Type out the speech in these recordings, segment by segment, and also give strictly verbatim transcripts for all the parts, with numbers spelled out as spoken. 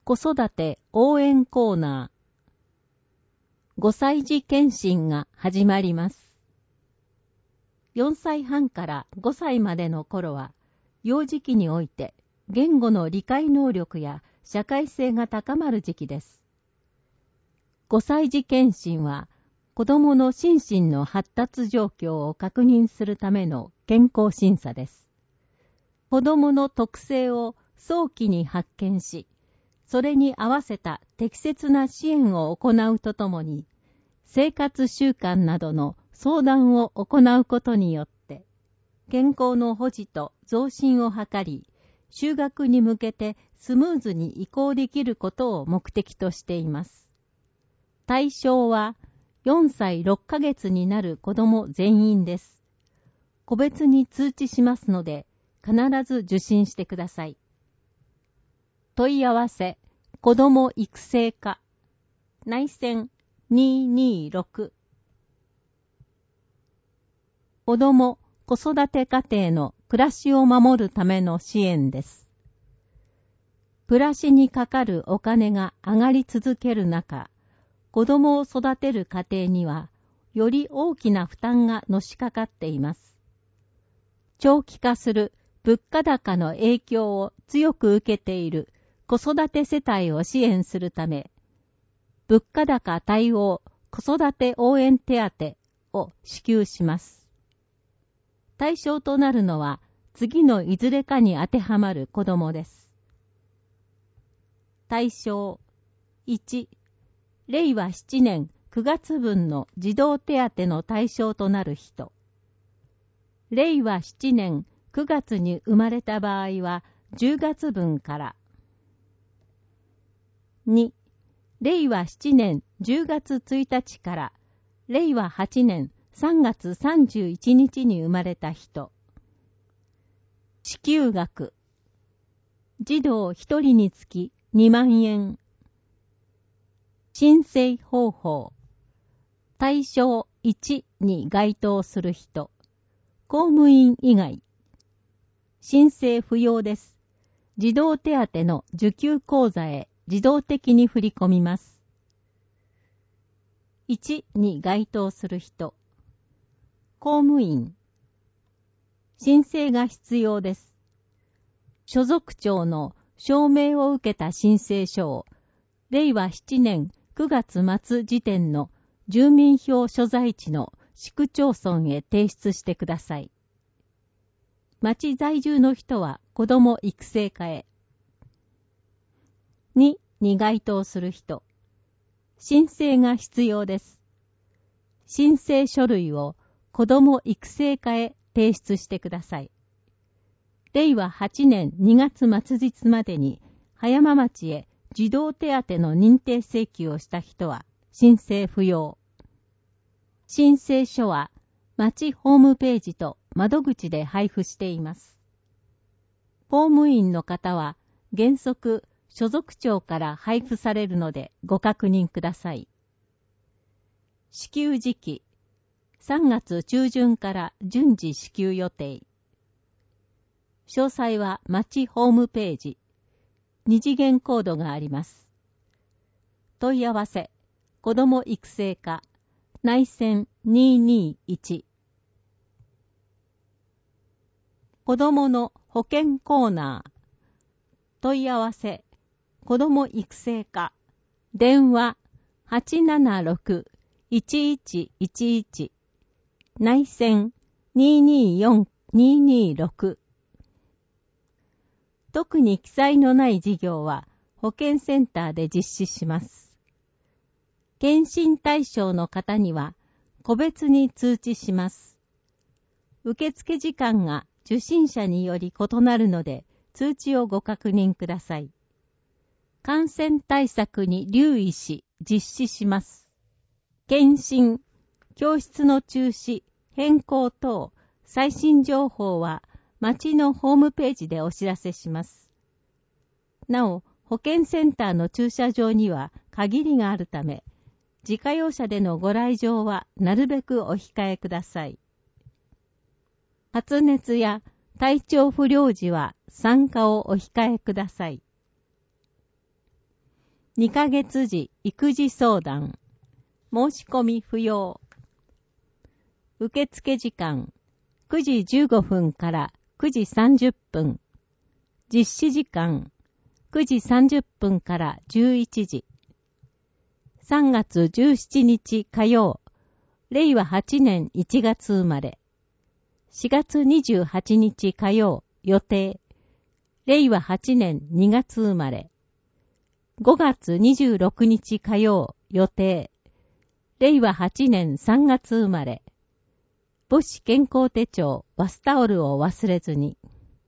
子育て応援コーナー。ごさい児検診が始まります。よんさいはんからごさいまでの頃は、幼児期において言語の理解能力や社会性が高まる時期です。ごさい児検診は、子どもの心身の発達状況を確認するための健康審査です。子どもの特性を早期に発見し、それに合わせた適切な支援を行うとともに、生活習慣などの相談を行うことによって、健康の保持と増進を図り、就学に向けてスムーズに移行できることを目的としています。対象はよんさいろっかげつになる子ども全員です。個別に通知しますので、必ず受診してください。問い合わせ、子ども育成課、内線にーにーろく。子ども・子育て家庭の暮らしを守るための支援です。暮らしにかかるお金が上がり続ける中、子どもを育てる家庭には、より大きな負担がのしかかっています。長期化する物価高の影響を強く受けている子育て世帯を支援するため、物価高対応子育て応援手当を支給します。対象となるのは次のいずれかに当てはまる子どもです。対象いち、れいわななねんくがつ分の児童手当の対象となる人。れいわななねんくがつに生まれた場合はじゅうがつ分から。に、れいわななねんじゅうがつついたちかられいわはちねんさんがつさんじゅういちにちに生まれた人。支給額。児童ひとりにつきにまんえん。申請方法。対象いちに該当する人。公務員以外。申請不要です。児童手当の受給口座へ自動的に振り込みます。いちに該当する人。公務員。申請が必要です。所属庁の証明を受けた申請書を、れいわななねんくがつ末時点の住民票所在地の市区町村へ提出してください。町在住の人は子ども育成課へ。にに該当する人。申請が必要です。申請書類を子ども育成課へ提出してください。れいわはちねんにがつ末日までに葉山町へ児童手当の認定請求をした人は申請不要。申請書は町ホームページと窓口で配布しています。公務員の方は原則所属庁から配布されるのでご確認ください。支給時期さんがつちゅうじゅんから順次支給予定。詳細は町ホームページ。二次元コードがあります。問い合わせ、子ども育成課、内線にーにーいち。子どもの保健コーナー。問い合わせ、子ども育成課、電話はちななろく いちいちいちいち。内線にーにーよん にーにーろく。特に記載のない事業は保健センターで実施します。検診対象の方には個別に通知します。受付時間が受診者により異なるので通知をご確認ください。感染対策に留意し実施します。検診、教室の中止、変更等、最新情報は町のホームページでお知らせします。なお、保健センターの駐車場には限りがあるため、自家用車でのご来場はなるべくお控えください。発熱や体調不良時は参加をお控えください。 にかげつじ育児相談。申し込み不要。受付時間くじじゅうごふんからくじさんじゅっぷん。実施時間くじさんじゅっぷんからじゅういちじ。さんがつじゅうしちにち火曜。れいわはちねんいちがつ生まれ。しがつにじゅうはちにち火曜。予定。れいわはちねんにがつ生まれ。ごがつにじゅうろくにち火曜。予定。れいわはちねんさんがつ生まれ。母子健康手帳、バスタオルを忘れずに。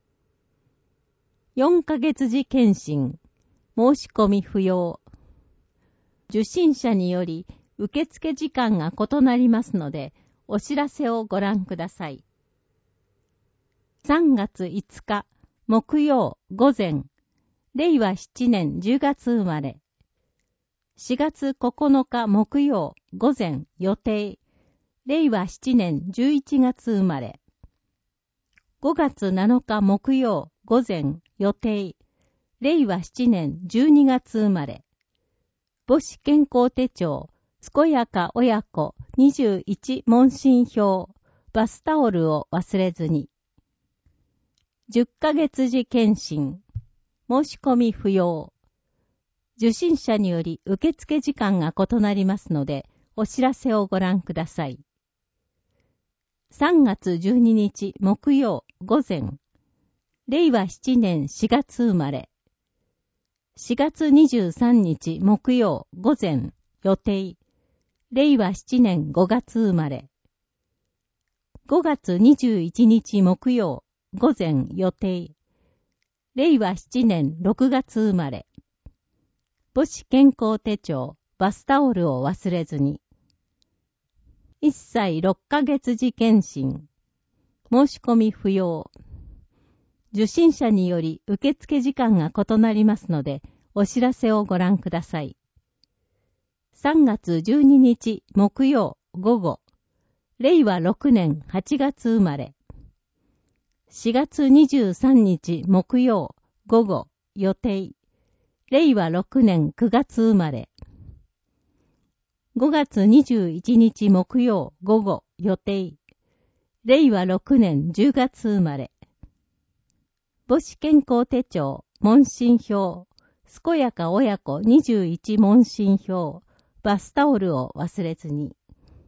よんかげつじ検診。申し込み不要。受診者により受付時間が異なりますので、お知らせをご覧ください。さんがついつか木曜午前。れいわななねんじゅうがつ生まれ。しがつここのか木曜午前予定。れいわななねんじゅういちがつ生まれ。ごがつなのか木曜午前予定。れいわななねんじゅうにがつ生まれ。母子健康手帳、健やか親子にじゅういち問診票、バスタオルを忘れずに。じゅっかげつじ検診。申し込み不要。受診者により受付時間が異なりますので、お知らせをご覧ください。さんがつじゅうににち木曜午前。れいわななねんしがつ生まれ。しがつにじゅうさんにち木曜午前予定。れいわななねんごがつ生まれ。ごがつにじゅういちにち木曜午前予定。れいわななねんろくがつ生まれ。母子健康手帳、バスタオルを忘れずに。いっさいろっかげつじ検診。申し込み不要。受診者により受付時間が異なりますので、お知らせをご覧ください。さんがつじゅうににち木曜午後。れいわろくねんはちがつ生まれ。しがつにじゅうさんにち木曜午後予定。れいわろくねんくがつ生まれ。ごがつにじゅういちにち木曜午後予定。れいわろくねんじゅうがつ生まれ。母子健康手帳、問診票、健やか親子にじゅういち問診票、バスタオルを忘れずに。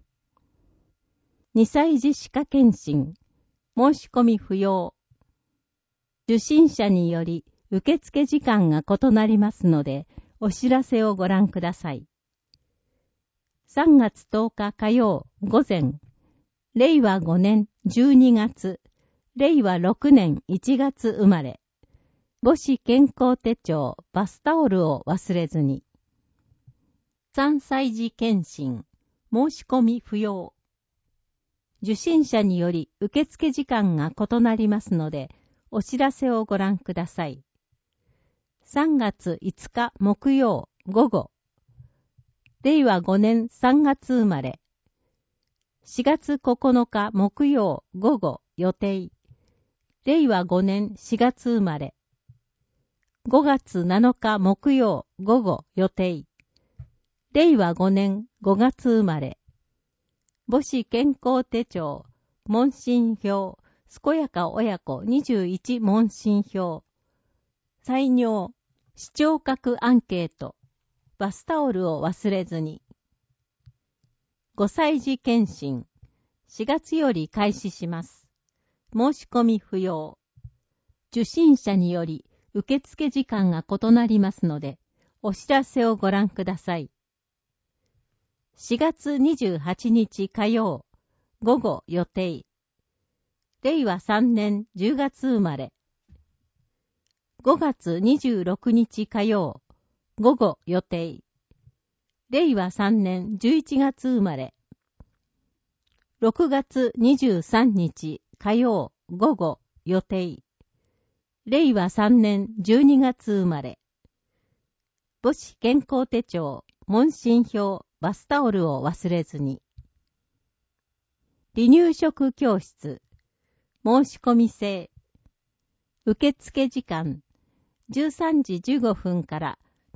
にさいじ歯科検診、申し込み不要。受診者により受付時間が異なりますので、お知らせをご覧ください。さんがつとおか火曜午前。れいわごねんじゅうにがつ。れいわろくねんいちがつ生まれ。母子健康手帳、バスタオルを忘れずに。さんさいじ検診。申し込み不要。受診者により受付時間が異なりますので、お知らせをご覧ください。さんがついつか木曜午後。れいわごねんさんがつ生まれ。しがつここのか木曜午後予定。れいわごねんしがつ生まれ。ごがつなのか木曜午後予定。れいわごねんごがつ生まれ。母子健康手帳、問診票、健やか親子にじゅういち問診票。採尿、視聴覚アンケート。バスタオルを忘れずに。ごさいじ検診。しがつより開始します。申し込み不要。受診者により受付時間が異なりますので、お知らせをご覧ください。しがつにじゅうはちにち火曜、午後予定。れいわさんねんじゅうがつ生まれ。ごがつにじゅうろくにち火曜、午後予定。れいわさんねんじゅういちがつ生まれ。ろくがつにじゅうさんにち火曜、午後予定。れいわさんねんじゅうにがつ生まれ。母子健康手帳、問診票、バスタオルを忘れずに。離乳食教室、申し込み制。受付時間、じゅうさんじじゅうごふんから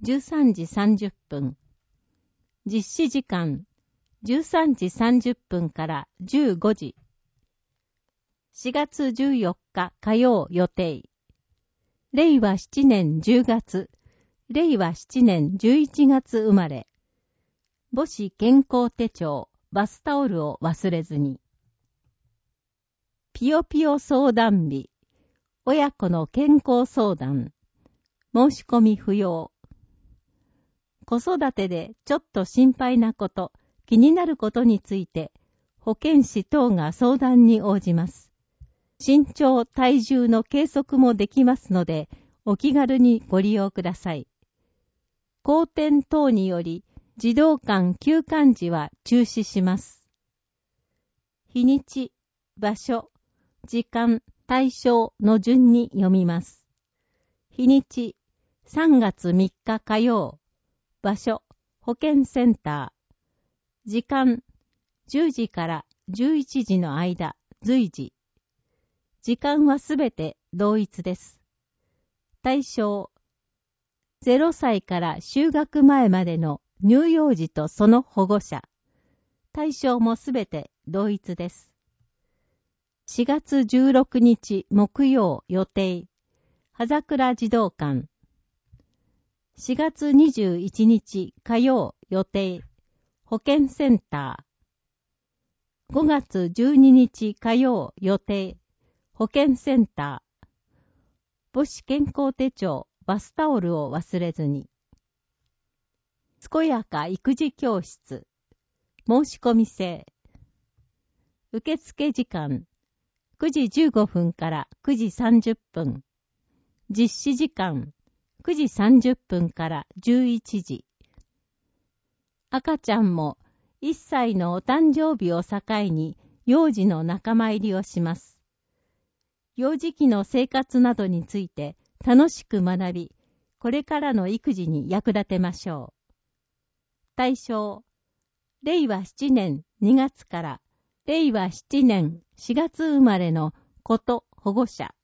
じゅうさんじさんじゅっぷん。実施時間じゅうさんじさんじゅっぷんからじゅうごじ。しがつじゅうよっか火曜予定。れいわしちねんじゅうがつ、れいわしちねんじゅういちがつ生まれ。母子健康手帳、バスタオルを忘れずに。ぴよぴよ相談日、親子の健康相談。申し込み不要。子育てでちょっと心配なこと、気になることについて、保健師等が相談に応じます。身長、体重の計測もできますので、お気軽にご利用ください。後天等により、児童館休館時は中止します。日にち、場所、時間、対象の順に読みます。日にち、さんがつみっか火曜。場所、保健センター。時間、じゅうじからじゅういちじの間、随時。時間はすべて同一です。対象、ゼロさいから就学前までの乳幼児とその保護者。対象もすべて同一です。しがつじゅうろくにち木曜予定。葉桜児童館。しがつにじゅういちにち火曜予定。保健センター。ごがつじゅうににち火曜予定。保健センター。母子健康手帳、バスタオルを忘れずに。健やか育児教室。申し込み制。受付時間。くじじゅうごふんからくじさんじゅっぷん。実施時間。くじさんじゅっぷんからじゅういちじ。赤ちゃんもいっさいのお誕生日を境に幼児の仲間入りをします。幼児期の生活などについて楽しく学び、これからの育児に役立てましょう。対象、れいわしちねんにがつかられいわしちねんしがつ生まれの子と保護者。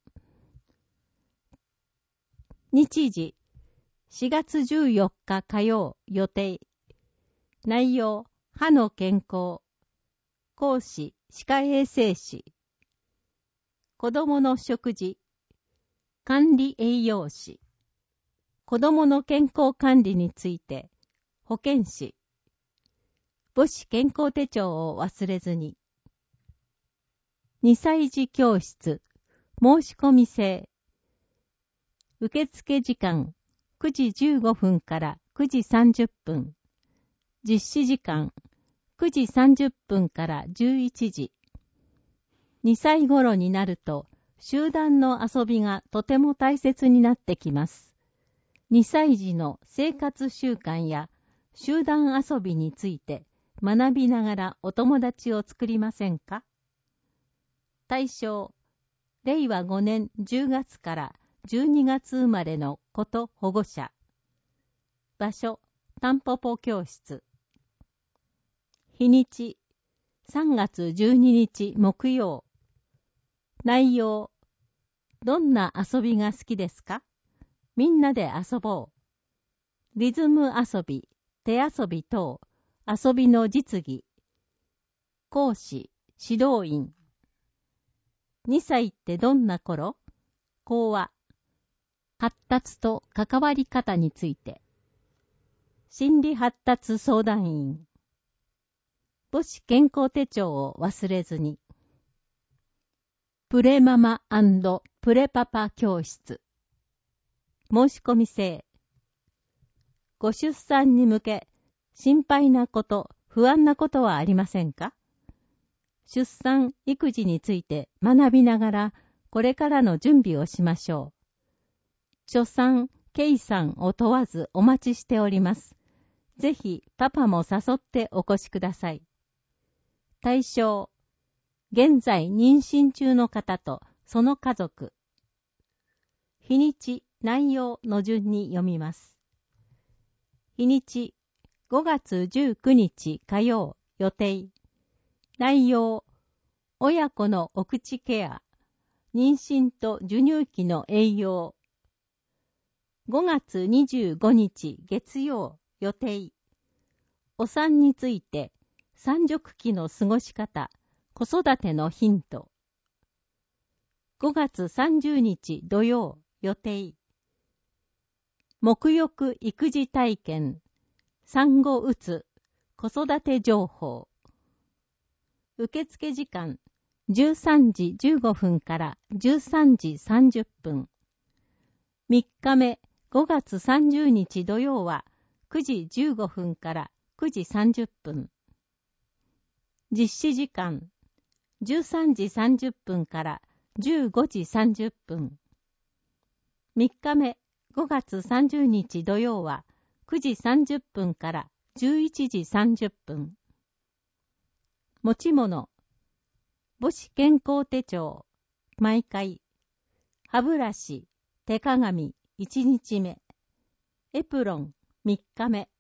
日時、しがつじゅうよっか火曜予定。内容、歯の健康。講師、歯科衛生士。子どもの食事。管理栄養士。子どもの健康管理について、保健師。母子健康手帳を忘れずに。にさい児教室。申し込み制。受付時間くじじゅうごふんからくじさんじゅっぷん。実施時間くじさんじゅっぷんからじゅういちじ。にさい頃になると集団の遊びがとても大切になってきます。にさい児の生活習慣や集団遊びについて学びながらお友達を作りませんか？対象、れいわごねんじゅうがつからじゅうにがつ生まれの子と保護者。場所、タンポポ教室。日にち、さんがつじゅうににち木曜。内容、どんな遊びが好きですか？みんなで遊ぼう。リズム遊び、手遊び等、遊びの実技。講師、指導員。にさいってどんな頃？講話。発達と関わり方について。心理発達相談員。母子健康手帳を忘れずに。プレママ&プレパパ教室。申し込み制。ご出産に向け、心配なこと、不安なことはありませんか？出産、育児について学びながら、これからの準備をしましょう。初産、計産を問わずお待ちしております。ぜひ、パパも誘ってお越しください。対象、現在妊娠中の方とその家族。日にち、内容の順に読みます。日にち、ごがつじゅうくにち火曜予定。内容、親子のお口ケア、妊娠と授乳期の栄養。 ごがつにじゅうごにち月曜予定。お産について産褥期の過ごし方、子育てのヒント。ごがつさんじゅうにち土曜予定。沐浴育児体験、産後うつ、子育て情報。受付時間じゅうさんじじゅうごふんからじゅうさんじさんじゅっぷん。みっかめごがつさんじゅうにち土曜はくじじゅうごふんからくじさんじゅっぷん。実施時間じゅうさんじさんじゅっぷんからじゅうごじさんじゅっぷん。みっかめごがつさんじゅうにち土曜はくじさんじゅっぷんからじゅういちじさんじゅっぷん。持ち物母子健康手帳毎回歯ブラシ手鏡いちにちめエプロンみっかめ